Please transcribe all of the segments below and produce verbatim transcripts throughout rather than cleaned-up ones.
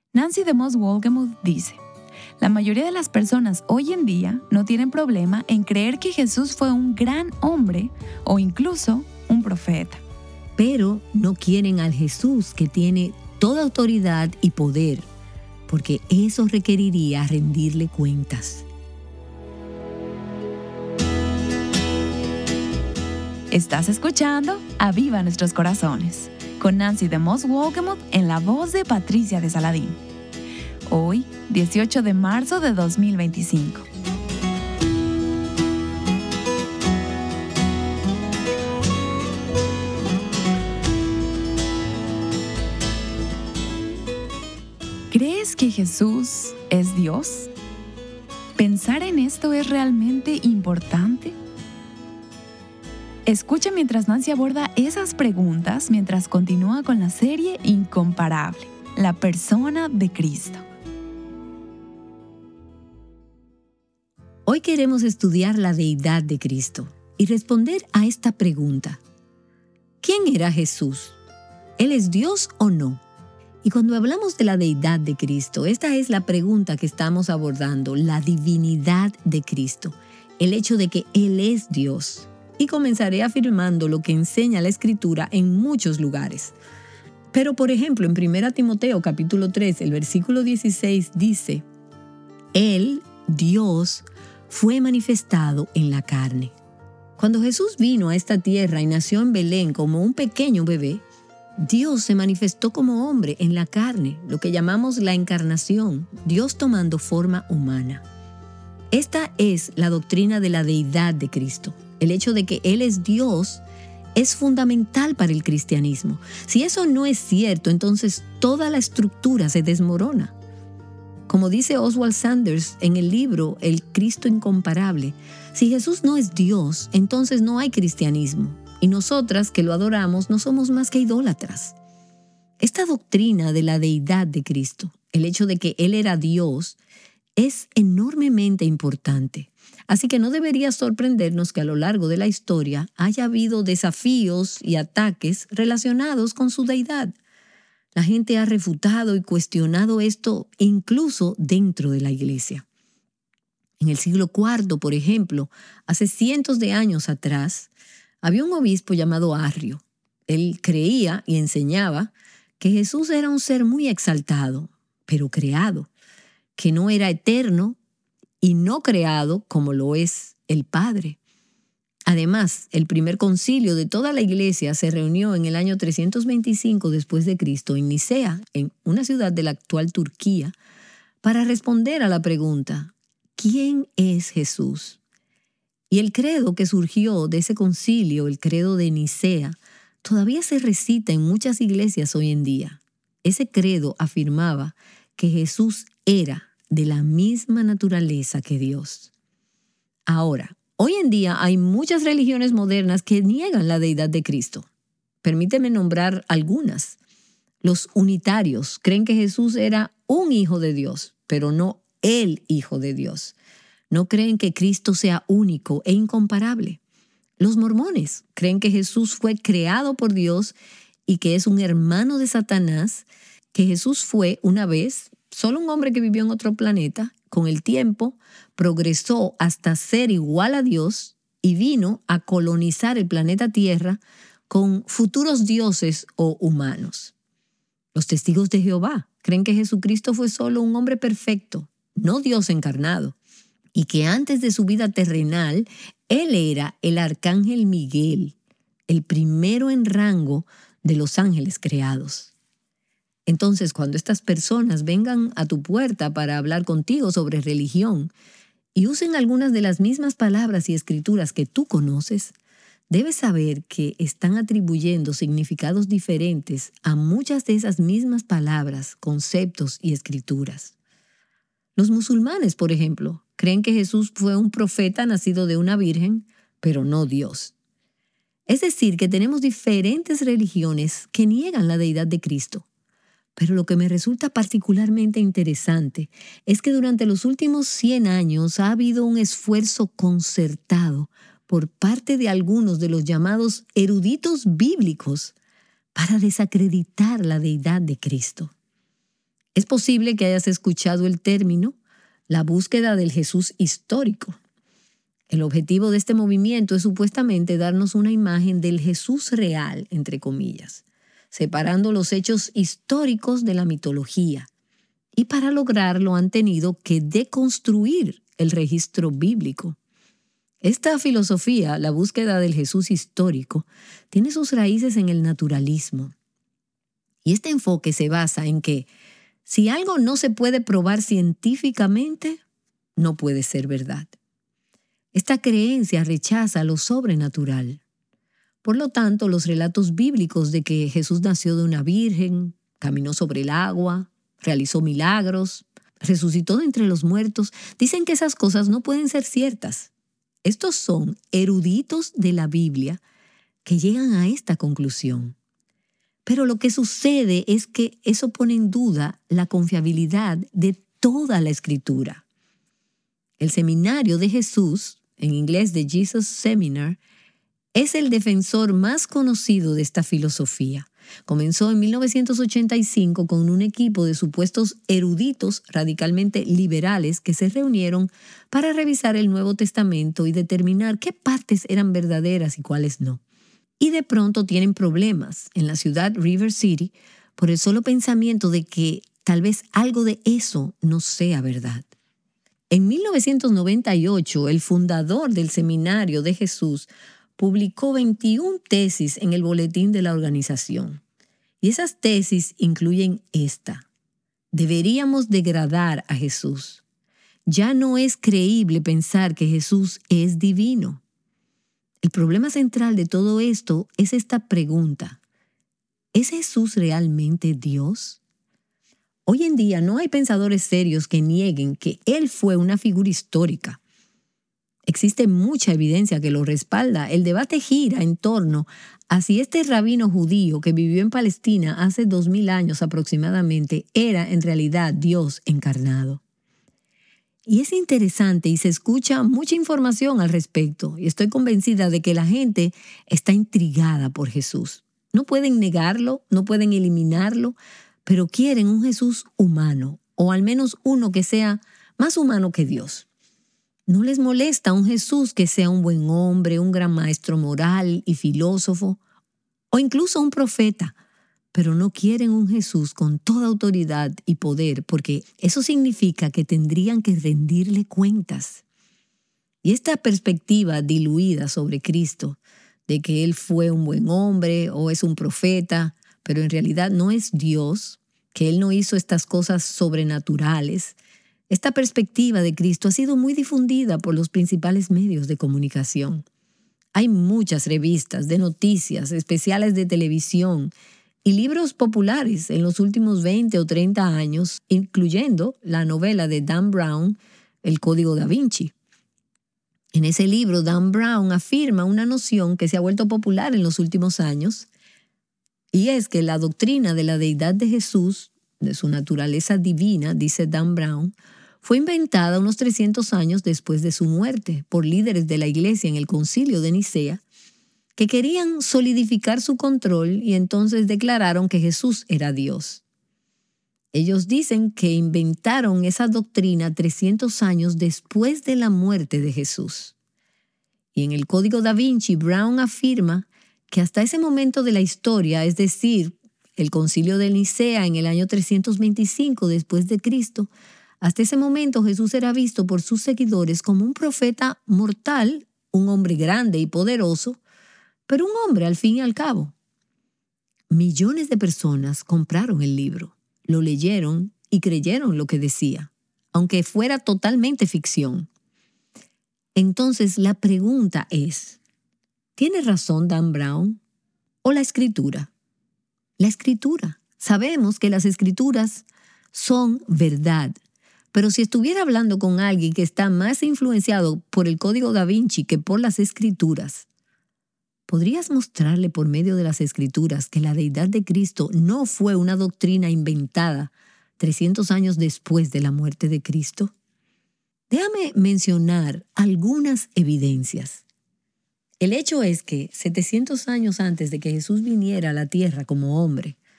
Nancy DeMoss Wolgemuth dice, la mayoría de las personas hoy en día no tienen problema en creer que Jesús fue un gran hombre o incluso un profeta. Pero no quieren al Jesús que tiene toda autoridad y poder, porque eso requeriría rendirle cuentas. Estás escuchando Aviva Nuestros Corazones, con Nancy DeMoss Wolgemuth en la voz de Patricia de Saladín. Hoy, dieciocho de marzo de dos mil veinticinco. ¿Crees que Jesús es Dios? ¿Pensar en esto es realmente importante? Escucha mientras Nancy aborda esas preguntas mientras continúa con la serie Incomparable, la persona de Cristo. Hoy queremos estudiar la deidad de Cristo y responder a esta pregunta. ¿Quién era Jesús? ¿Él es Dios o no? Y cuando hablamos de la deidad de Cristo, esta es la pregunta que estamos abordando, la divinidad de Cristo, el hecho de que Él es Dios. Y comenzaré afirmando lo que enseña la Escritura en muchos lugares. Pero, por ejemplo, en primera Timoteo capítulo tres, el versículo dieciséis dice, Él, Dios, fue manifestado en la carne. Cuando Jesús vino a esta tierra y nació en Belén como un pequeño bebé, Dios se manifestó como hombre en la carne, lo que llamamos la encarnación, Dios tomando forma humana. Esta es la doctrina de la deidad de Cristo. El hecho de que Él es Dios es fundamental para el cristianismo. Si eso no es cierto, entonces toda la estructura se desmorona. Como dice Oswald Sanders en el libro El Cristo Incomparable, si Jesús no es Dios, entonces no hay cristianismo. Y nosotras que lo adoramos no somos más que idólatras. Esta doctrina de la deidad de Cristo, el hecho de que Él era Dios, es enormemente importante. Así que no debería sorprendernos que a lo largo de la historia haya habido desafíos y ataques relacionados con su deidad. La gente ha refutado y cuestionado esto incluso dentro de la iglesia. En el siglo cuarto, por ejemplo, hace cientos de años atrás, había un obispo llamado Arrio. Él creía y enseñaba que Jesús era un ser muy exaltado, pero creado, que no era eterno y no creado como lo es el Padre. Además, el primer concilio de toda la iglesia se reunió en el año trescientos veinticinco después de Cristo en Nicea, en una ciudad de la actual Turquía, para responder a la pregunta, ¿quién es Jesús? Y el credo que surgió de ese concilio, el credo de Nicea, todavía se recita en muchas iglesias hoy en día. Ese credo afirmaba que Jesús era de la misma naturaleza que Dios. Ahora, hoy en día hay muchas religiones modernas que niegan la deidad de Cristo. Permíteme nombrar algunas. Los unitarios creen que Jesús era un hijo de Dios, pero no el hijo de Dios. No creen que Cristo sea único e incomparable. Los mormones creen que Jesús fue creado por Dios y que es un hermano de Satanás, que Jesús fue una vez solo un hombre que vivió en otro planeta. Con el tiempo progresó hasta ser igual a Dios y vino a colonizar el planeta Tierra con futuros dioses o humanos. Los testigos de Jehová creen que Jesucristo fue solo un hombre perfecto, no Dios encarnado, y que antes de su vida terrenal, Él era el arcángel Miguel, el primero en rango de los ángeles creados. Entonces, cuando estas personas vengan a tu puerta para hablar contigo sobre religión y usen algunas de las mismas palabras y escrituras que tú conoces, debes saber que están atribuyendo significados diferentes a muchas de esas mismas palabras, conceptos y escrituras. Los musulmanes, por ejemplo, creen que Jesús fue un profeta nacido de una virgen, pero no Dios. Es decir, que tenemos diferentes religiones que niegan la deidad de Cristo. Pero lo que me resulta particularmente interesante es que durante los últimos cien años ha habido un esfuerzo concertado por parte de algunos de los llamados eruditos bíblicos para desacreditar la deidad de Cristo. Es posible que hayas escuchado el término la búsqueda del Jesús histórico. El objetivo de este movimiento es supuestamente darnos una imagen del Jesús real, entre comillas, separando los hechos históricos de la mitología. Y para lograrlo han tenido que deconstruir el registro bíblico. Esta filosofía, la búsqueda del Jesús histórico, tiene sus raíces en el naturalismo. Y este enfoque se basa en que si algo no se puede probar científicamente, no puede ser verdad. Esta creencia rechaza lo sobrenatural. Por lo tanto, los relatos bíblicos de que Jesús nació de una virgen, caminó sobre el agua, realizó milagros, resucitó de entre los muertos, dicen que esas cosas no pueden ser ciertas. Estos son eruditos de la Biblia que llegan a esta conclusión. Pero lo que sucede es que eso pone en duda la confiabilidad de toda la Escritura. El Seminario de Jesús, en inglés The Jesus Seminar, es el defensor más conocido de esta filosofía. Comenzó en mil novecientos ochenta y cinco con un equipo de supuestos eruditos radicalmente liberales que se reunieron para revisar el Nuevo Testamento y determinar qué partes eran verdaderas y cuáles no. Y de pronto tienen problemas en la ciudad River City por el solo pensamiento de que tal vez algo de eso no sea verdad. En mil novecientos noventa y ocho, el fundador del Seminario de Jesús publicó veintiuna tesis en el boletín de la organización. Y esas tesis incluyen esta: deberíamos degradar a Jesús. Ya no es creíble pensar que Jesús es divino. El problema central de todo esto es esta pregunta: ¿es Jesús realmente Dios? Hoy en día no hay pensadores serios que nieguen que Él fue una figura histórica. Existe mucha evidencia que lo respalda. El debate gira en torno a si este rabino judío que vivió en Palestina hace dos mil años aproximadamente era en realidad Dios encarnado. Y es interesante y se escucha mucha información al respecto, y estoy convencida de que la gente está intrigada por Jesús. No pueden negarlo, no pueden eliminarlo, pero quieren un Jesús humano, o al menos uno que sea más humano que Dios. No les molesta un Jesús que sea un buen hombre, un gran maestro moral y filósofo, o incluso un profeta, pero no quieren un Jesús con toda autoridad y poder, porque eso significa que tendrían que rendirle cuentas. Y esta perspectiva diluida sobre Cristo, de que Él fue un buen hombre o es un profeta, pero en realidad no es Dios, que Él no hizo estas cosas sobrenaturales, esta perspectiva de Cristo ha sido muy difundida por los principales medios de comunicación. Hay muchas revistas de noticias, especiales de televisión y libros populares en los últimos veinte o treinta años, incluyendo la novela de Dan Brown, El Código Da Vinci. En ese libro, Dan Brown afirma una noción que se ha vuelto popular en los últimos años, y es que la doctrina de la deidad de Jesús, de su naturaleza divina, dice Dan Brown, fue inventada unos trescientos años después de su muerte por líderes de la iglesia en el Concilio de Nicea, que querían solidificar su control y entonces declararon que Jesús era Dios. Ellos dicen que inventaron esa doctrina trescientos años después de la muerte de Jesús. Y en el Código Da Vinci, Brown afirma que hasta ese momento de la historia, es decir, el Concilio de Nicea en el año trescientos veinticinco después de Cristo, hasta ese momento Jesús era visto por sus seguidores como un profeta mortal, un hombre grande y poderoso, pero un hombre al fin y al cabo. Millones de personas compraron el libro, lo leyeron y creyeron lo que decía, aunque fuera totalmente ficción. Entonces la pregunta es, ¿tiene razón Dan Brown o la Escritura? La Escritura. Sabemos que las Escrituras son verdad. Pero si estuviera hablando con alguien que está más influenciado por el Código Da Vinci que por las Escrituras, ¿podrías mostrarle por medio de las Escrituras que la deidad de Cristo no fue una doctrina inventada trescientos años después de la muerte de Cristo? Déjame mencionar algunas evidencias. El hecho es que setecientos años antes de que Jesús viniera a la tierra como hombre,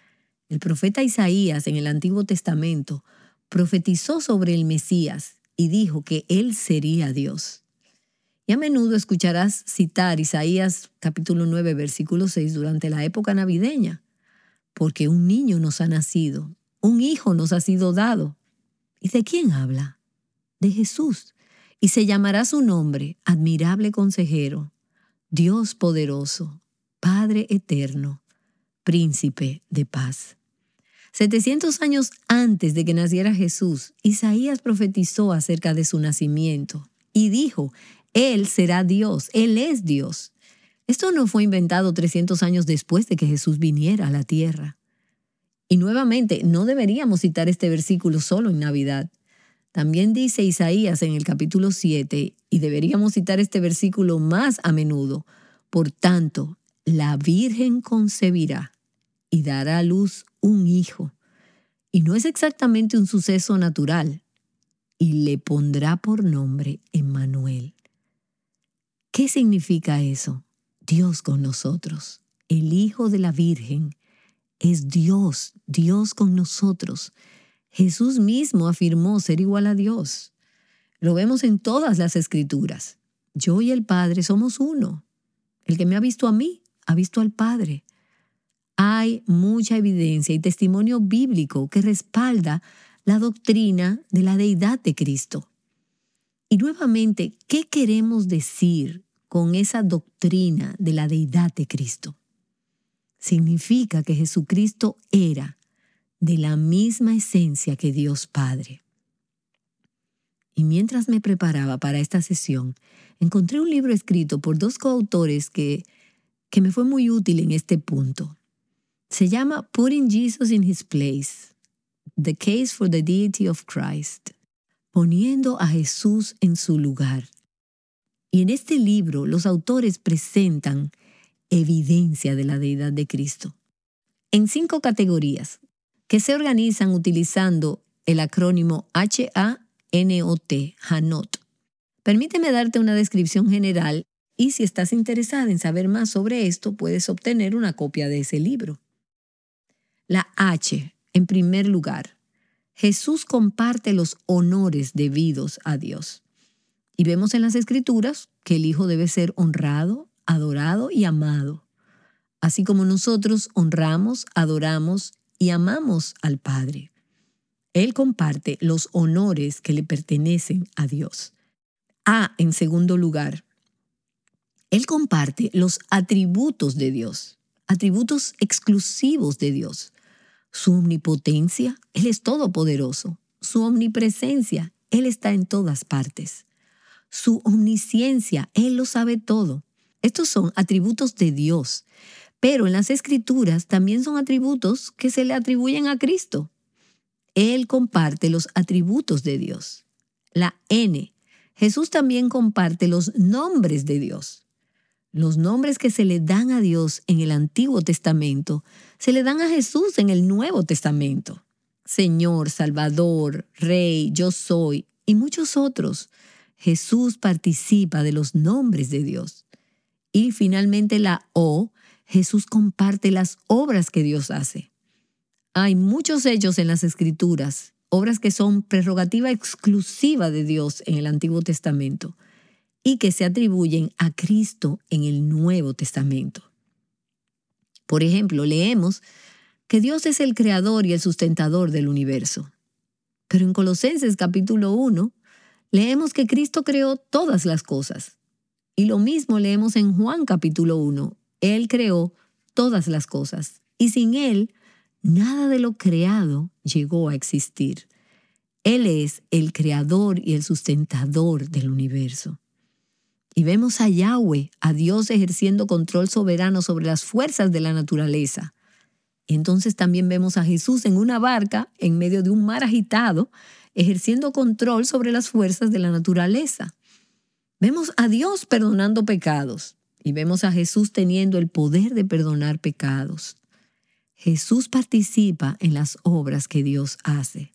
El profeta Isaías en el Antiguo Testamento profetizó sobre el Mesías y dijo que él sería Dios. Y a menudo escucharás citar Isaías capítulo nueve, versículo seis durante la época navideña, porque un niño nos ha nacido, un hijo nos ha sido dado. ¿Y de quién habla? De Jesús. Y se llamará su nombre, Admirable Consejero, Dios Poderoso, Padre Eterno, Príncipe de Paz. setecientos años antes de que naciera Jesús, Isaías profetizó acerca de su nacimiento y dijo, Él será Dios, Él es Dios. Esto no fue inventado trescientos años después de que Jesús viniera a la tierra. Y nuevamente, no deberíamos citar este versículo solo en Navidad. También dice Isaías en el capítulo siete, y deberíamos citar este versículo más a menudo, por tanto, la Virgen concebirá y dará a luz un hijo. Y no es exactamente un suceso natural. Y le pondrá por nombre Emmanuel. ¿Qué significa eso? Dios con nosotros. El Hijo de la Virgen es Dios, Dios con nosotros. Jesús mismo afirmó ser igual a Dios. Lo vemos en todas las Escrituras. Yo y el Padre somos uno. El que me ha visto a mí, ha visto al Padre. Hay mucha evidencia y testimonio bíblico que respalda la doctrina de la deidad de Cristo. Y nuevamente, ¿qué queremos decir con esa doctrina de la deidad de Cristo? Significa que Jesucristo era de la misma esencia que Dios Padre. Y mientras me preparaba para esta sesión, encontré un libro escrito por dos coautores que, que me fue muy útil en este punto. Se llama Putting Jesus in His Place, The Case for the Deity of Christ, poniendo a Jesús en su lugar. Y en este libro los autores presentan evidencia de la deidad de Cristo en cinco categorías que se organizan utilizando el acrónimo H A N O T, Hanot. Permíteme darte una descripción general y si estás interesada en saber más sobre esto, puedes obtener una copia de ese libro. La H, en primer lugar, Jesús comparte los honores debidos a Dios. Y vemos en las Escrituras que el Hijo debe ser honrado, adorado y amado, así como nosotros honramos, adoramos y amamos al Padre. Él comparte los honores que le pertenecen a Dios. A, en segundo lugar, Él comparte los atributos de Dios, atributos exclusivos de Dios. Su omnipotencia, Él es todopoderoso. Su omnipresencia, Él está en todas partes. Su omnisciencia, Él lo sabe todo. Estos son atributos de Dios, pero en las Escrituras también son atributos que se le atribuyen a Cristo. Él comparte los atributos de Dios. La N, Jesús también comparte los nombres de Dios. Los nombres que se le dan a Dios en el Antiguo Testamento se le dan a Jesús en el Nuevo Testamento. Señor, Salvador, Rey, Yo soy y muchos otros. Jesús participa de los nombres de Dios. Y finalmente la O, Jesús comparte las obras que Dios hace. Hay muchos hechos en las Escrituras, obras que son prerrogativa exclusiva de Dios en el Antiguo Testamento y que se atribuyen a Cristo en el Nuevo Testamento. Por ejemplo, leemos que Dios es el creador y el sustentador del universo. Pero en Colosenses capítulo uno, leemos que Cristo creó todas las cosas. Y lo mismo leemos en Juan capítulo uno. Él creó todas las cosas. Y sin Él, nada de lo creado llegó a existir. Él es el creador y el sustentador del universo. Y vemos a Yahweh, a Dios ejerciendo control soberano sobre las fuerzas de la naturaleza. Y entonces también vemos a Jesús en una barca en medio de un mar agitado, ejerciendo control sobre las fuerzas de la naturaleza. Vemos a Dios perdonando pecados y vemos a Jesús teniendo el poder de perdonar pecados. Jesús participa en las obras que Dios hace.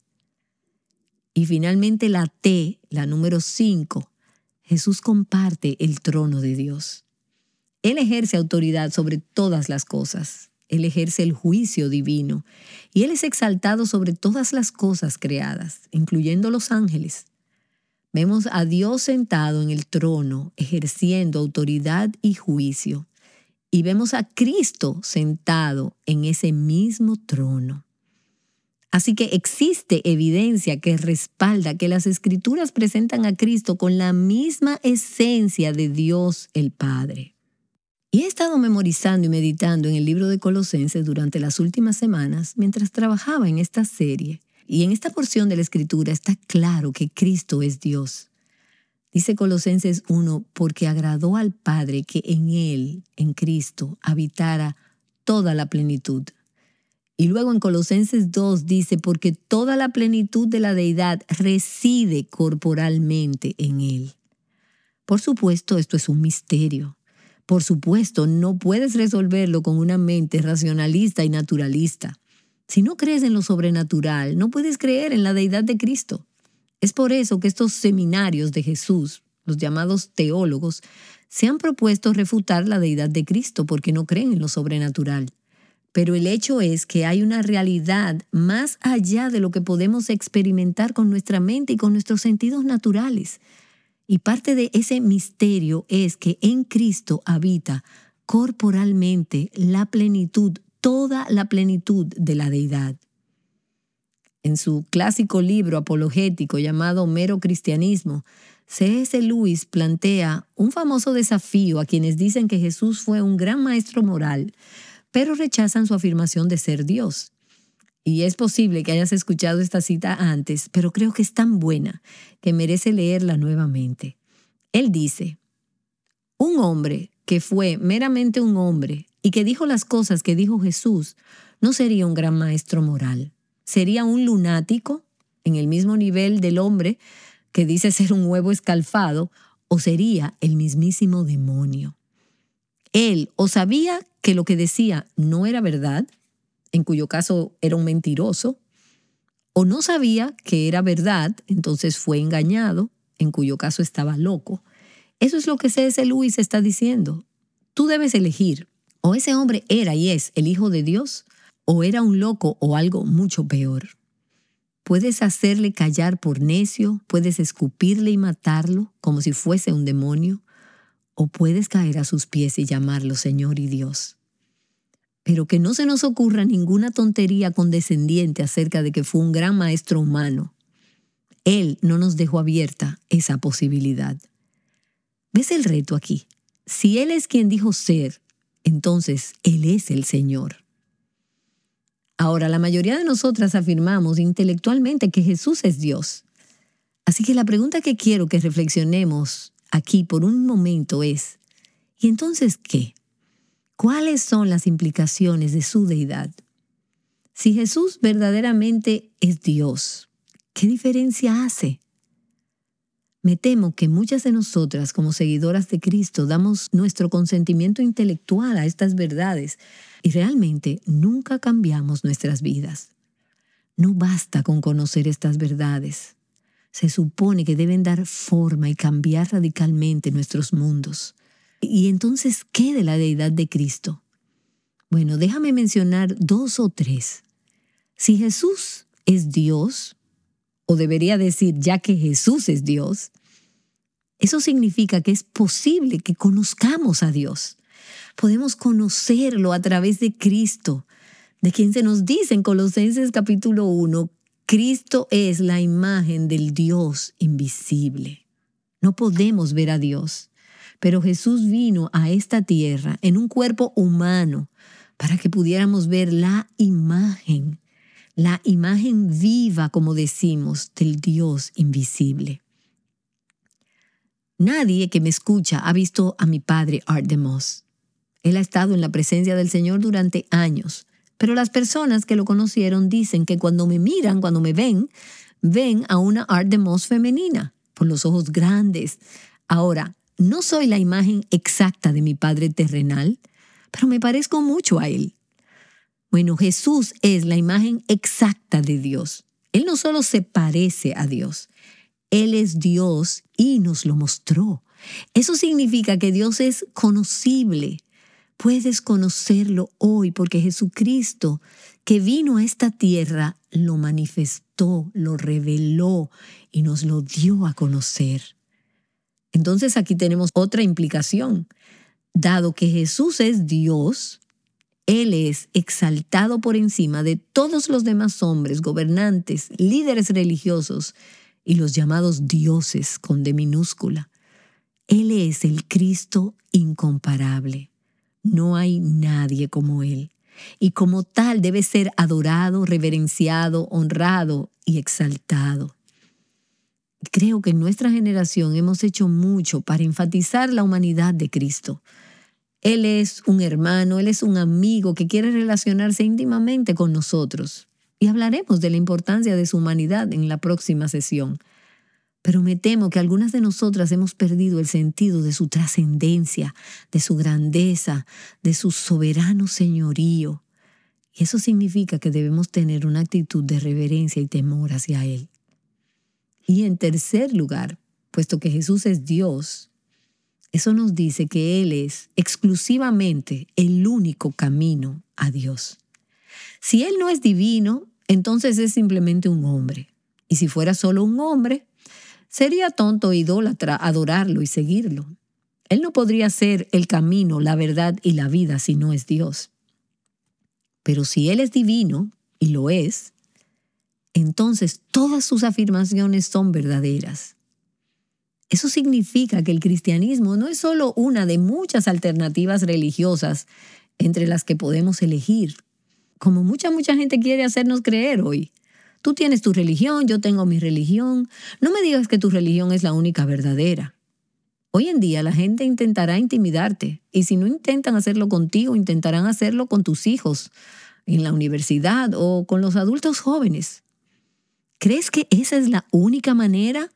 Y finalmente la T, la número cinco, Jesús comparte el trono de Dios. Él ejerce autoridad sobre todas las cosas. Él ejerce el juicio divino y Él es exaltado sobre todas las cosas creadas, incluyendo los ángeles. Vemos a Dios sentado en el trono, ejerciendo autoridad y juicio. Y vemos a Cristo sentado en ese mismo trono. Así que existe evidencia que respalda que las Escrituras presentan a Cristo con la misma esencia de Dios el Padre. Y he estado memorizando y meditando en el libro de Colosenses durante las últimas semanas mientras trabajaba en esta serie. Y en esta porción de la Escritura está claro que Cristo es Dios. Dice Colosenses uno, porque agradó al Padre que en Él, en Cristo, habitara toda la plenitud. Y luego en Colosenses dos dice, porque toda la plenitud de la deidad reside corporalmente en Él. Por supuesto, esto es un misterio. Por supuesto, no puedes resolverlo con una mente racionalista y naturalista. Si no crees en lo sobrenatural, no puedes creer en la deidad de Cristo. Es por eso que estos seminarios de Jesús, los llamados teólogos, se han propuesto refutar la deidad de Cristo porque no creen en lo sobrenatural. Pero el hecho es que hay una realidad más allá de lo que podemos experimentar con nuestra mente y con nuestros sentidos naturales. Y parte de ese misterio es que en Cristo habita corporalmente la plenitud, toda la plenitud de la deidad. En su clásico libro apologético llamado Mero Cristianismo, C S Lewis plantea un famoso desafío a quienes dicen que Jesús fue un gran maestro moral, pero rechazan su afirmación de ser Dios. Y es posible que hayas escuchado esta cita antes, pero creo que es tan buena que merece leerla nuevamente. Él dice, un hombre que fue meramente un hombre y que dijo las cosas que dijo Jesús, no sería un gran maestro moral. Sería un lunático, en el mismo nivel del hombre que dice ser un huevo escalfado, o sería el mismísimo demonio. Él o sabía que lo que decía no era verdad, en cuyo caso era un mentiroso, o no sabía que era verdad, entonces fue engañado, en cuyo caso estaba loco. Eso es lo que C S Lewis está diciendo. Tú debes elegir, o ese hombre era y es el Hijo de Dios, o era un loco o algo mucho peor. Puedes hacerle callar por necio, puedes escupirle y matarlo como si fuese un demonio, o puedes caer a sus pies y llamarlo Señor y Dios. Pero que no se nos ocurra ninguna tontería condescendiente acerca de que fue un gran maestro humano. Él no nos dejó abierta esa posibilidad. ¿Ves el reto aquí? Si Él es quien dijo ser, entonces Él es el Señor. Ahora, la mayoría de nosotras afirmamos intelectualmente que Jesús es Dios. Así que la pregunta que quiero que reflexionemos aquí por un momento es, ¿y entonces qué? ¿Cuáles son las implicaciones de su deidad? Si Jesús verdaderamente es Dios, ¿qué diferencia hace? Me temo que muchas de nosotras, como seguidoras de Cristo, damos nuestro consentimiento intelectual a estas verdades y realmente nunca cambiamos nuestras vidas. No basta con conocer estas verdades. Se supone que deben dar forma y cambiar radicalmente nuestros mundos. ¿Y entonces qué de la deidad de Cristo? Bueno, déjame mencionar dos o tres. Si Jesús es Dios, o debería decir ya que Jesús es Dios, eso significa que es posible que conozcamos a Dios. Podemos conocerlo a través de Cristo, de quien se nos dice en Colosenses capítulo uno, Cristo es la imagen del Dios invisible. No podemos ver a Dios, pero Jesús vino a esta tierra en un cuerpo humano para que pudiéramos ver la imagen, la imagen viva, como decimos, del Dios invisible. Nadie que me escucha ha visto a mi padre Art DeMoss. Él ha estado en la presencia del Señor durante años, pero las personas que lo conocieron dicen que cuando me miran, cuando me ven, ven a una Art DeMoss femenina, por los ojos grandes. Ahora, no soy la imagen exacta de mi padre terrenal, pero me parezco mucho a él. Bueno, Jesús es la imagen exacta de Dios. Él no solo se parece a Dios, Él es Dios y nos lo mostró. Eso significa que Dios es conocible. Puedes conocerlo hoy porque Jesucristo, que vino a esta tierra, lo manifestó, lo reveló y nos lo dio a conocer. Entonces aquí tenemos otra implicación. Dado que Jesús es Dios, Él es exaltado por encima de todos los demás hombres, gobernantes, líderes religiosos y los llamados dioses con D minúscula. Él es el Cristo incomparable. No hay nadie como Él. Y como tal debe ser adorado, reverenciado, honrado y exaltado. Creo que en nuestra generación hemos hecho mucho para enfatizar la humanidad de Cristo. Él es un hermano, Él es un amigo que quiere relacionarse íntimamente con nosotros. Y hablaremos de la importancia de su humanidad en la próxima sesión. Pero me temo que algunas de nosotras hemos perdido el sentido de su trascendencia, de su grandeza, de su soberano señorío. Y eso significa que debemos tener una actitud de reverencia y temor hacia Él. Y en tercer lugar, puesto que Jesús es Dios, eso nos dice que Él es exclusivamente el único camino a Dios. Si Él no es divino, entonces es simplemente un hombre. Y si fuera solo un hombre, sería tonto e idólatra adorarlo y seguirlo. Él no podría ser el camino, la verdad y la vida si no es Dios. Pero si Él es divino, y lo es, entonces todas sus afirmaciones son verdaderas. Eso significa que el cristianismo no es solo una de muchas alternativas religiosas entre las que podemos elegir, como mucha, mucha gente quiere hacernos creer hoy. Tú tienes tu religión, yo tengo mi religión. No me digas que tu religión es la única verdadera. Hoy en día la gente intentará intimidarte y si no intentan hacerlo contigo, intentarán hacerlo con tus hijos, en la universidad o con los adultos jóvenes. ¿Crees que esa es la única manera?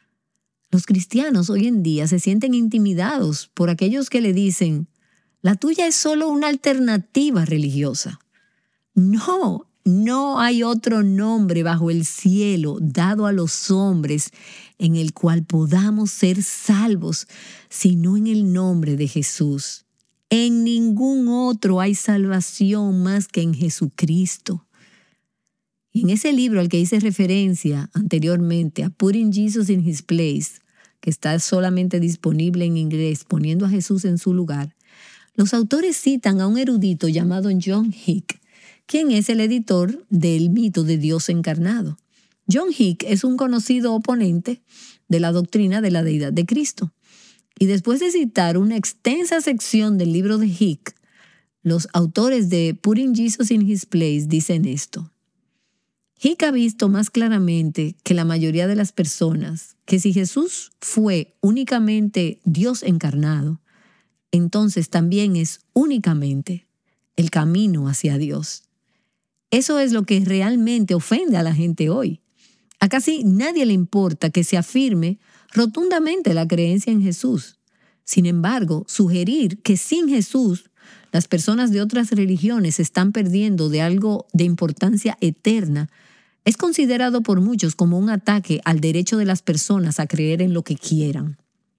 Los cristianos hoy en día se sienten intimidados por aquellos que le dicen, la tuya es solo una alternativa religiosa. No, no hay otro nombre bajo el cielo dado a los hombres en el cual podamos ser salvos, sino en el nombre de Jesús. En ningún otro hay salvación más que en Jesucristo. Y en ese libro al que hice referencia anteriormente, a Putting Jesus in His Place, que está solamente disponible en inglés, poniendo a Jesús en su lugar, los autores citan a un erudito llamado John Hick, quien es el editor del mito de Dios encarnado. John Hick es un conocido oponente de la doctrina de la deidad de Cristo. Y después de citar una extensa sección del libro de Hick, los autores de Putting Jesus in His Place dicen esto. Hick ha visto más claramente que la mayoría de las personas que si Jesús fue únicamente Dios encarnado, entonces también es únicamente el camino hacia Dios. Eso es lo que realmente ofende a la gente hoy. A casi nadie le importa que se afirme rotundamente la creencia en Jesús. Sin embargo, sugerir que sin Jesús las personas de otras religiones se están perdiendo de algo de importancia eterna es considerado por muchos como un ataque al derecho de las personas a creer en lo que quieran.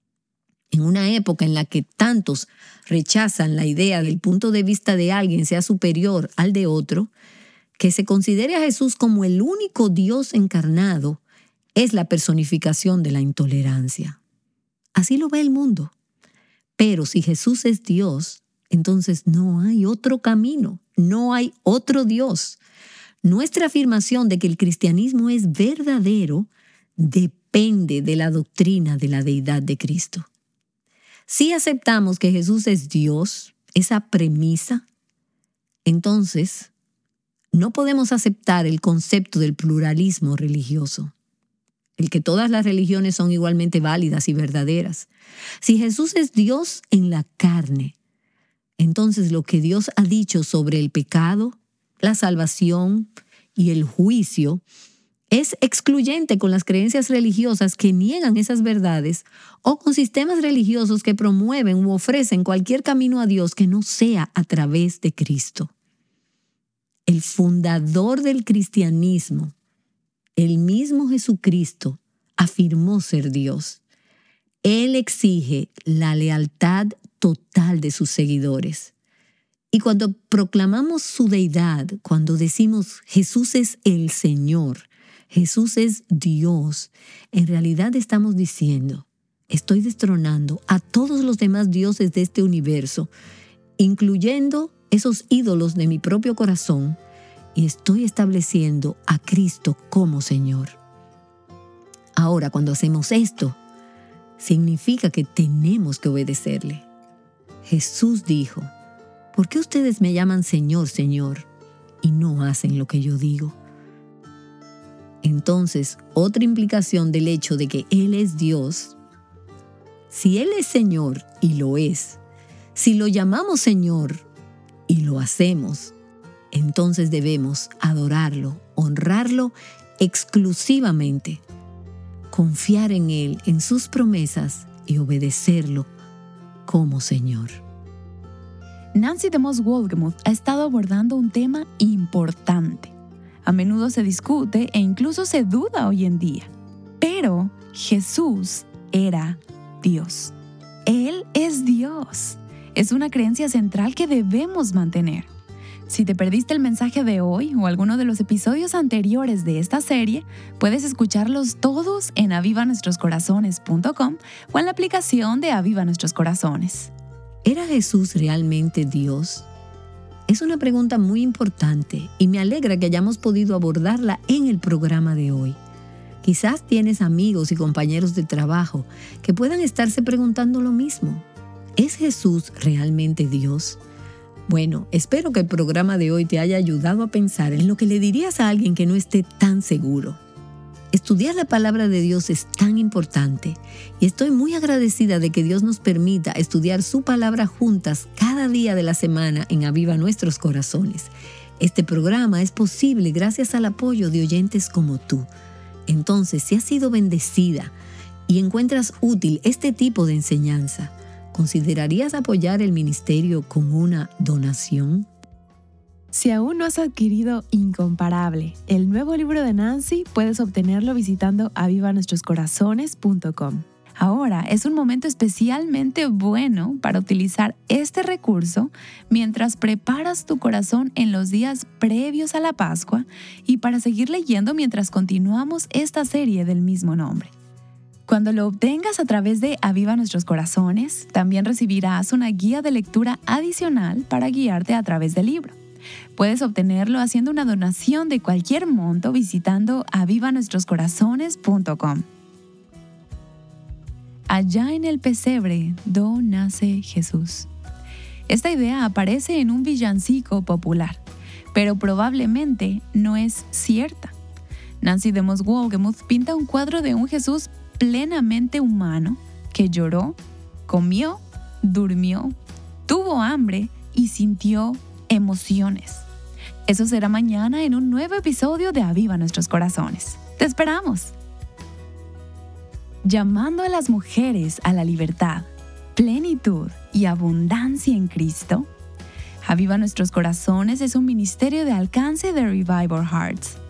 En una época en la que tantos rechazan la idea del punto de vista de alguien sea superior al de otro, que se considere a Jesús como el único Dios encarnado es la personificación de la intolerancia. Así lo ve el mundo. Pero si Jesús es Dios, entonces no hay otro camino, no hay otro Dios. Nuestra afirmación de que el cristianismo es verdadero depende de la doctrina de la deidad de Cristo. Si aceptamos que Jesús es Dios, esa premisa, entonces no podemos aceptar el concepto del pluralismo religioso, el que todas las religiones son igualmente válidas y verdaderas. Si Jesús es Dios en la carne, entonces lo que Dios ha dicho sobre el pecado, la salvación y el juicio es excluyente con las creencias religiosas que niegan esas verdades o con sistemas religiosos que promueven u ofrecen cualquier camino a Dios que no sea a través de Cristo. El fundador del cristianismo, el mismo Jesucristo, afirmó ser Dios. Él exige la lealtad total de sus seguidores. Y cuando proclamamos su deidad, cuando decimos Jesús es el Señor, Jesús es Dios, en realidad estamos diciendo, estoy destronando a todos los demás dioses de este universo, incluyendo esos ídolos de mi propio corazón, y estoy estableciendo a Cristo como Señor. Ahora, cuando hacemos esto, significa que tenemos que obedecerle. Jesús dijo, ¿por qué ustedes me llaman Señor, Señor, y no hacen lo que yo digo? Entonces, otra implicación del hecho de que Él es Dios, si Él es Señor, y lo es, si lo llamamos Señor, y lo hacemos, entonces debemos adorarlo, honrarlo exclusivamente, confiar en Él, en sus promesas, y obedecerlo como Señor. Nancy DeMoss Wolgemuth ha estado abordando un tema importante. A menudo se discute e incluso se duda hoy en día. Pero Jesús era Dios. Él es Dios. Es una creencia central que debemos mantener. Si te perdiste el mensaje de hoy o alguno de los episodios anteriores de esta serie, puedes escucharlos todos en aviva nuestros corazones punto com o en la aplicación de Aviva Nuestros Corazones. ¿Era Jesús realmente Dios? Es una pregunta muy importante y me alegra que hayamos podido abordarla en el programa de hoy. Quizás tienes amigos y compañeros de trabajo que puedan estarse preguntando lo mismo. ¿Es Jesús realmente Dios? Bueno, espero que el programa de hoy te haya ayudado a pensar en lo que le dirías a alguien que no esté tan seguro. Estudiar la palabra de Dios es tan importante y estoy muy agradecida de que Dios nos permita estudiar su palabra juntas cada día de la semana en Aviva Nuestros Corazones. Este programa es posible gracias al apoyo de oyentes como tú. Entonces, si has sido bendecida y encuentras útil este tipo de enseñanza, ¿considerarías apoyar el ministerio con una donación? Si aún no has adquirido Incomparable, el nuevo libro de Nancy, puedes obtenerlo visitando aviva nuestros corazones punto com. Ahora es un momento especialmente bueno para utilizar este recurso mientras preparas tu corazón en los días previos a la Pascua y para seguir leyendo mientras continuamos esta serie del mismo nombre. Cuando lo obtengas a través de Aviva Nuestros Corazones, también recibirás una guía de lectura adicional para guiarte a través del libro. Puedes obtenerlo haciendo una donación de cualquier monto visitando aviva nuestros corazones punto com. Allá en el pesebre, do nace Jesús. Esta idea aparece en un villancico popular, pero probablemente no es cierta. Nancy DeMoss Wolgemuth pinta un cuadro de un Jesús plenamente humano que lloró, comió, durmió, tuvo hambre y sintió emociones. Eso será mañana en un nuevo episodio de Aviva Nuestros Corazones. ¡Te esperamos! Llamando a las mujeres a la libertad, plenitud y abundancia en Cristo, Aviva Nuestros Corazones es un ministerio de alcance de Revival Hearts.